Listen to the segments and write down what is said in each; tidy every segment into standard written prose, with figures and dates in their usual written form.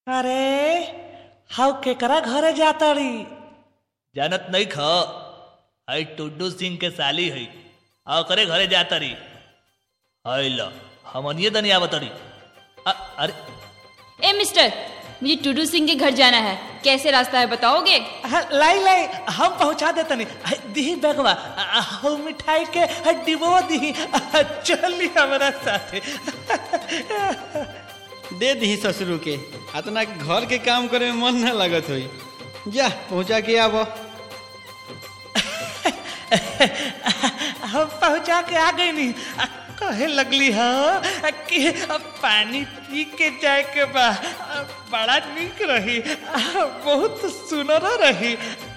अरे हाउ केकरा घरे जाताड़ी? जानत नहीं ख हई टुड्डू सिंह के साली हई आ करे घरे जातारी। हई ल हमनिए दनी आवतड़ी। अरे ए मिस्टर, मुझे टुड्डू सिंह के घर जाना है, कैसे रास्ता है बताओगे? लाई लाई हम पहुंचा देते नहीं। दी बेगवा हो मिठाई के डिबो दी, चली हमारा साथे। दे दी ससुरु के, इतना घर के काम करे में मन न लगत होई। जा पहुंचा के आबो। हम पहुंचा के आ गई नहीं। कहे लगली हाँ कि पानी पी के जाए के बा, बड़ा नीक रही, बहुत सुनर रही।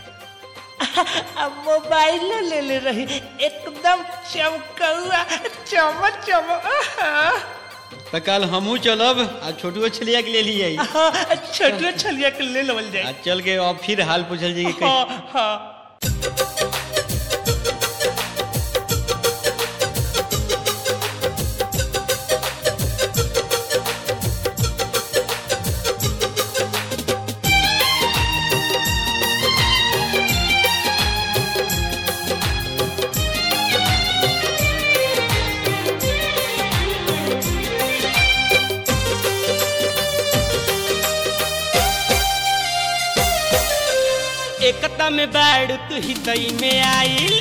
मोबाइल ले ले रही, एकदम चमकौआ चमक चमक। तो कल हमू चलब आ छोटुओ छलिया के ले लिए। छोटुओ छलिया के ले लेवल जाए। चल के अब फिर हाल पूछल जी। हाँ। एकता में बाड़ तू ही दई में आइल,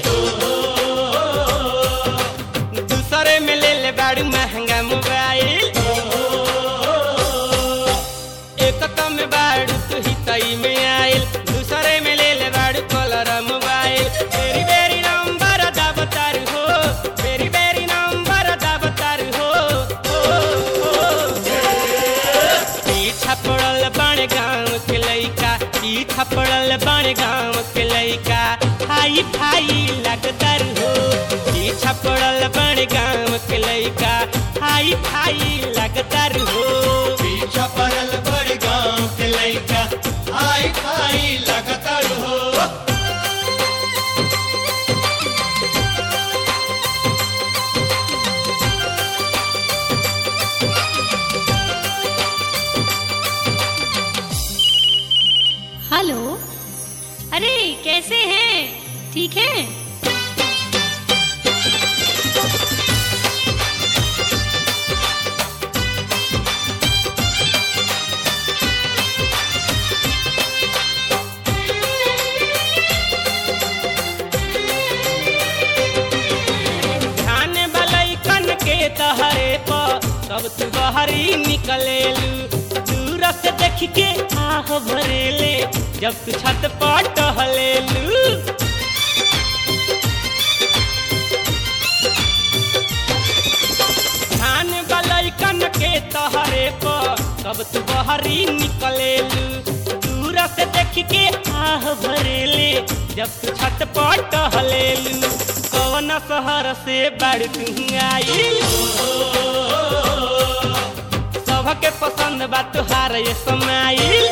दूसरे में ले ले बाड़ू महंगा मोबाइल। एकता में बाड़ तू ही दई में आइल, दूसरे में ले ले बाड़ू कलर मोबाइल। बेरी बेरी नंबर दाबतार हो, बेरी बेरी नंबर दाबतार हो। पीछा पड़ल बन गाँव के लइका, पीछा पड़ल बन गाँव के लइका, हाई फाई लगतर हो। पीछा पड़ल बन गाँव के लइका, हाई फाई लगतर हो। पीछा पड़ल बड़ गाँव के लइका, हाई फाई लगतर हो। हेलो, अरे कैसे हैं? ठीक हैं? ध्यान बलैकन के तहरे पर सब तू बहरी निकलेलू, दूर से देख के आह भरेले जब तू छत पर टहलेलू। ध्यान बलैकन के तहरे पर सब तू बहरी निकलेलू, दूर से देख के आह भरेले जब तू छत पर टहलेलू। कौन शहर से बड़ तू आई, सबके पसंद बा तुहार ये समाइल।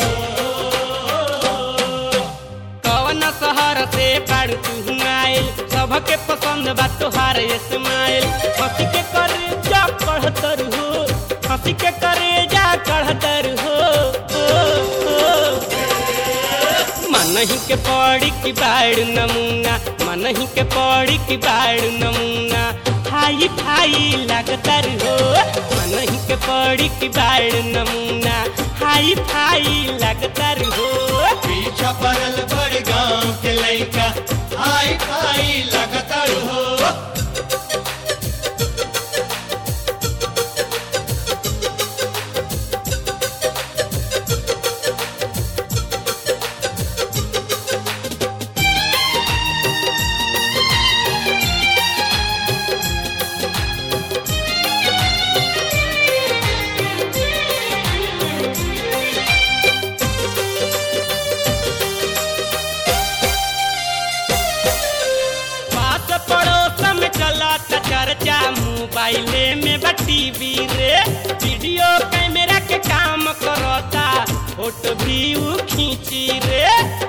कौन शहर से बड़ तू आइल, सबके पसंद बा तुहार ये समाइल। हंसी के करे जा कढ़तर हो, हंसी के करे जा कढ़तर हो। मन ही के पड़ी की बाड़ नमूना, मन ही के पड़ी की बाड़ नमूना, हाई फाई लगतर हो। मन ही के पड़ी की बाड़ नमूना, हाई फाई लगतर हो। पीछा पड़ल बड़ गाँव के लइका, हाई फाई लगतर हो। चर्चा मोबाइले में बटी भी रे, वीडियो कैमरा के काम करता, फोटो भी उ खींची रे।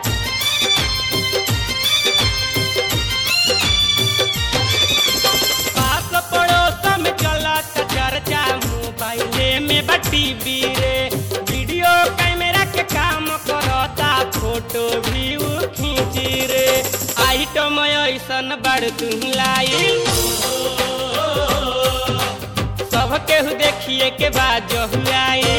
पास पड़ोस में चला चर्चा मोबाइले में बटी भी रे, वीडियो कैमरा आइटम ऐसन बड़ तू लाई सब केहू देखिए के बाद जहुआई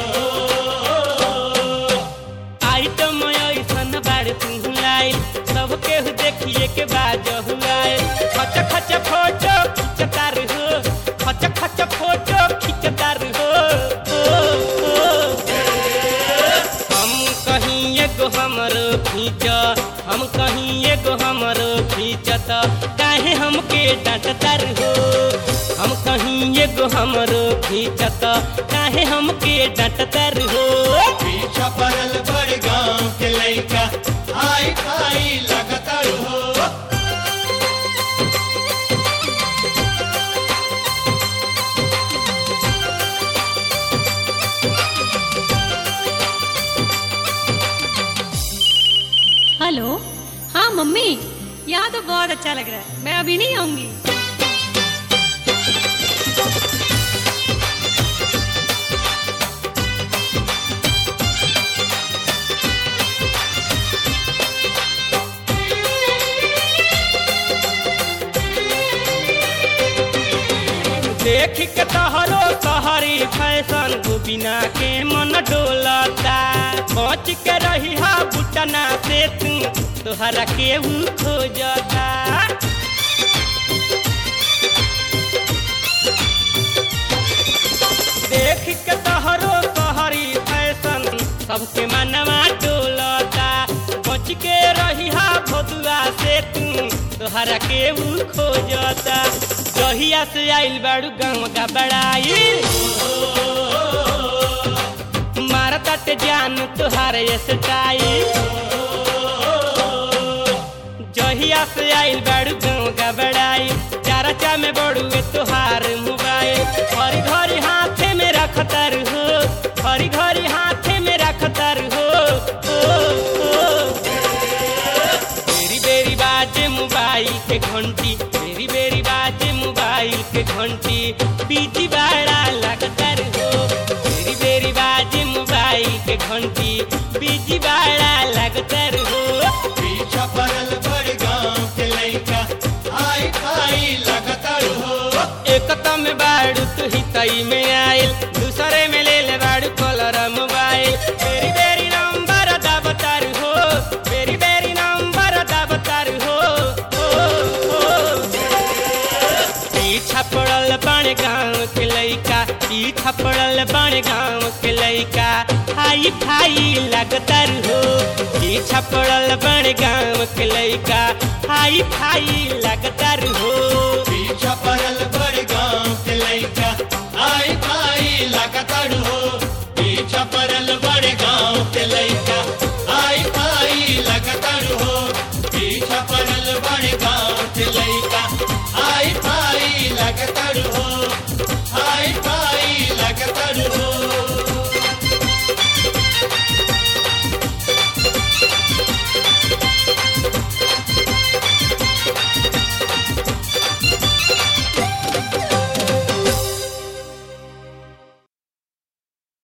आइटम ऐसन बड़ तू लाई सब केहू देखिए के बाद जहुआई खच खच फोटो खिंचतार हो खच खच फोटो खिंचतार हो हम कहीं एगो हमरो खींच हम कहीं एगो हमरो खींचत काहे हमके डांटतार हो हम कहीं एगो हमरो खींचत काहे हमके डांटतार हो पीछा पड़ल बड़ गाँव के लइका हाय फाई लगता हो हेलो, हाँ मम्मी, यहाँ तो बहुत अच्छा लग रहा है, मैं अभी नहीं आऊंगी। देख के तोहरो शहरी फैशन बिना के मन डोलता बच के रही हा बुटना से तू तोहरा केहू खोजता देख के तोहरो शहरी फैशन सबके मनवा डोलता बच के रही हा भोदुआ से तू तोहरा केहू खोजता जहिया से आइल बाड़ू गाँव का बड़ाई मारता ते जान तुहारे स्टाइल जहिया से आइल बाड़ू गाँव का बड़ाई चारा में बड़ुए तुहार मोबाइल हरी घरी हाथे में रखतर हो हरी घरी हाथे में रखतर हो बेरी बेरी बाजे मोबाइल के घंटी बेरी बेरी बाजे मोबाइल के घंटी बीजी बड़ा लगतर हो बेरी बेरी बाजे मोबाइल के घंटी बीजी बड़ा लगतर हो पीछा पड़ल बड़ गाँव के लइका हाय फाई लगता हो एक में बाड़ू तू ही तई में आइल दूसरे में ले ले बाड़ू कलर मोबाइल बेरी बेरी नंबर दबतर हो बेरी बेरी नंबर दबतर हो पीछा पड़ल बड़ गाँव के लइका पीछा पड़ल बड़ गाँव के लइका हाई फाई लगतर हो पीछा पड़ल बड़ गाँव के लइका हाई फाई लगतर हो पीछा पड़ल बड़ गाँव के लइका हाय फाई लगता हो पीछा पड़ल बड़ गाँव के लइका हाय फाई लगता हो पीछा पड़ल बड़ गाँव के लइका हाय फाई लगता हो हाय फाई लगता हो